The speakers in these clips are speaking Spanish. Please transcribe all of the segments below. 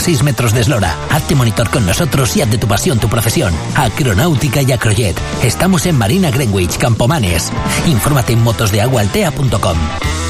6 metros de eslora. Hazte monitor con nosotros y haz de tu pasión tu profesión. Acronáutica y Acrojet. Estamos en Marina Greenwich, Campomanes. Infórmate en motosdeaguaaltea.com.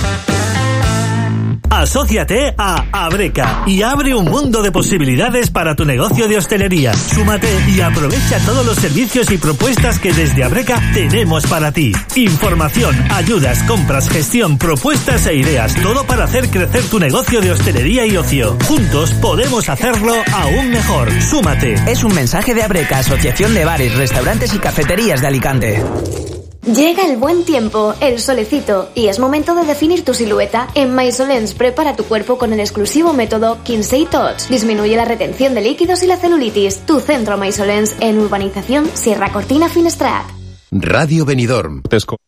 Asóciate a Abreca y abre un mundo de posibilidades para tu negocio de hostelería. Súmate y aprovecha todos los servicios y propuestas que desde Abreca tenemos para ti. Información, ayudas, compras, gestión, propuestas e ideas. Todo para hacer crecer tu negocio de hostelería y ocio. Juntos podemos hacerlo aún mejor. Súmate. Es un mensaje de Abreca, Asociación de Bares, Restaurantes y Cafeterías de Alicante. Llega el buen tiempo, el solecito, y es momento de definir tu silueta. En Maisolens prepara tu cuerpo con el exclusivo método Kinsey Touch. Disminuye la retención de líquidos y la celulitis. Tu centro Maisolens en Urbanización Sierra Cortina Finestrat. Radio Benidorm.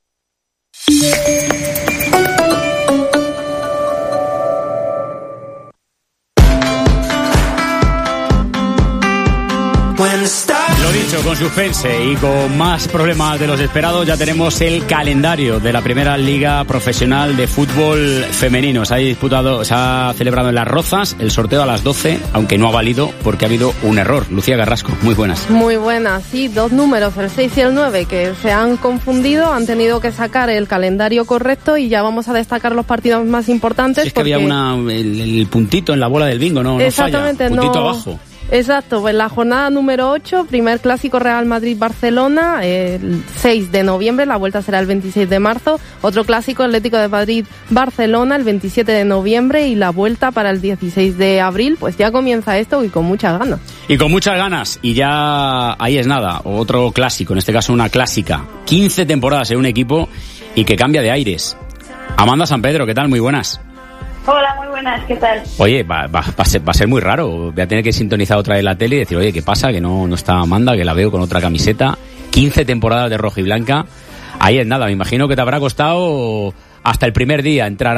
Lo dicho, con suspense y con más problemas de los esperados, ya tenemos el calendario de la primera liga profesional de fútbol femenino. Se ha celebrado en Las Rozas el sorteo a las 12, aunque no ha valido porque ha habido un error. Lucía Carrasco, muy buenas. Muy buenas, sí, 2 números, el 6 y el 9, que se han confundido, han tenido que sacar el calendario correcto y ya vamos a destacar los partidos más importantes. Si es que había el puntito en la bola del bingo, no exactamente, falla, puntito abajo. Exacto, pues la jornada número 8, primer clásico Real Madrid-Barcelona, el 6 de noviembre, la vuelta será el 26 de marzo, otro clásico Atlético de Madrid-Barcelona el 27 de noviembre y la vuelta para el 16 de abril, pues ya comienza esto y con muchas ganas. Y con muchas ganas, y ya ahí es nada, otro clásico, en este caso una clásica, 15 temporadas en un equipo y que cambia de aires. Amanda San Pedro, ¿qué tal? Muy buenas. Hola, muy buenas, ¿qué tal? Oye, va a ser muy raro. Voy a tener que sintonizar otra vez la tele y decir, oye, ¿qué pasa? Que no está Amanda, que la veo con otra camiseta. 15 temporadas de roja y blanca. Ahí es nada, me imagino que te habrá costado hasta el primer día entrar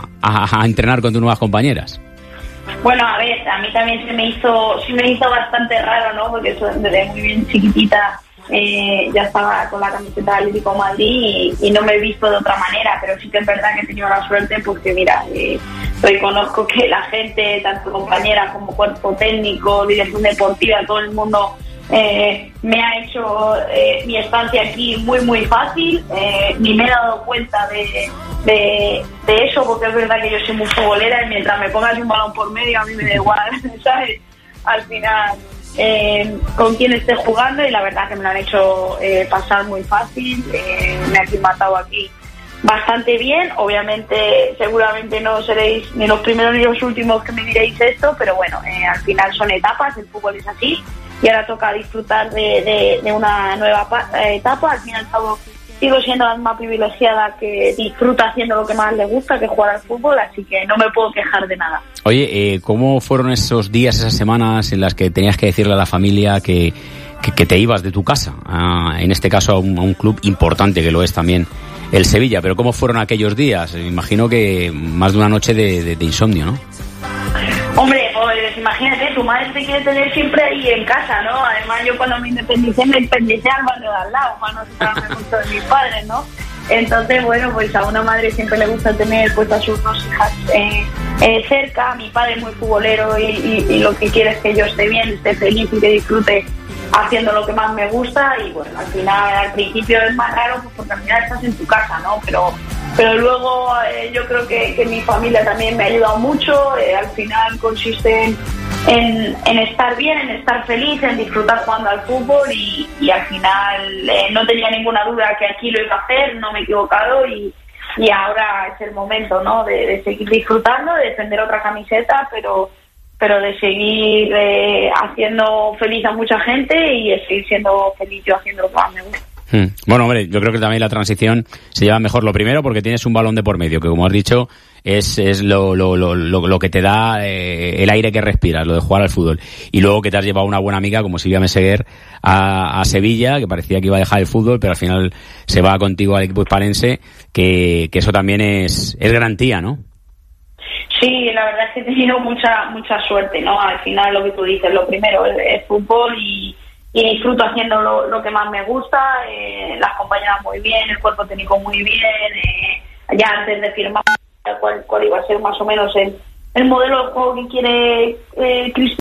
a entrenar con tus nuevas compañeras. Bueno, a ver, a mí también se me hizo bastante raro, ¿no? Porque eso, desde muy bien chiquitita ya estaba con la camiseta del Atlético de Madrid y no me he visto de otra manera, pero sí que es verdad que he tenido la suerte porque, mira, reconozco que la gente, tanto compañeras como cuerpo técnico, dirección deportiva, todo el mundo me ha hecho mi estancia aquí muy muy fácil. Ni me he dado cuenta de eso, porque es verdad que yo soy muy futbolera y mientras me pongas un balón por medio a mí me da igual, ¿sabes? Al final con quien esté jugando, y la verdad que me lo han hecho pasar muy fácil. Me han aclimatado aquí bastante bien. Obviamente, seguramente no seréis ni los primeros ni los últimos que me diréis esto, pero bueno, al final son etapas, el fútbol es así y ahora toca disfrutar de una nueva etapa. Al fin y al cabo sigo siendo la más privilegiada que disfruta haciendo lo que más le gusta, que jugar al fútbol, así que no me puedo quejar de nada. Oye, ¿cómo fueron esos días, esas semanas en las que tenías que decirle a la familia que te ibas de tu casa, en este caso a un club importante que lo es también el Sevilla? Pero ¿cómo fueron aquellos días? Me imagino que más de una noche de insomnio, ¿no? Hombre, pues imagínate, tu madre te quiere tener siempre ahí en casa, ¿no? Además, yo cuando me independicé al barrio de al lado, para no separarme mucho de mis padres, ¿no? Entonces, bueno, pues a una madre siempre le gusta tener pues a sus 2 hijas cerca. Mi padre es muy futbolero y lo que quiere es que yo esté bien, esté feliz y que disfrute haciendo lo que más me gusta. Y bueno, al final, al principio es más raro pues porque al final estás en tu casa, ¿no? Pero luego yo creo que mi familia también me ha ayudado mucho. Al final consiste en estar bien, en estar feliz, en disfrutar jugando al fútbol y al final no tenía ninguna duda que aquí lo iba a hacer, no me he equivocado y ahora es el momento, ¿no? De seguir disfrutando, de defender otra camiseta, pero de seguir haciendo feliz a mucha gente y de seguir siendo feliz yo haciendo lo que más me gusta. Bueno, hombre, yo creo que también la transición se lleva mejor. Lo primero, porque tienes un balón de por medio, que como has dicho, es lo que te da el aire que respiras, lo de jugar al fútbol. Y luego que te has llevado una buena amiga como Silvia Meseguer a Sevilla, que parecía que iba a dejar el fútbol, pero al final se va contigo al equipo hispalense, que eso también es garantía, ¿no? Sí, la verdad es que he tenido mucha suerte, ¿no? Al final, lo que tú dices, lo primero es fútbol y disfruto haciendo lo que más me gusta. Las compañeras muy bien, el cuerpo técnico muy bien. Ya antes de firmar cuál iba a ser más o menos el modelo de juego que quiere Cristian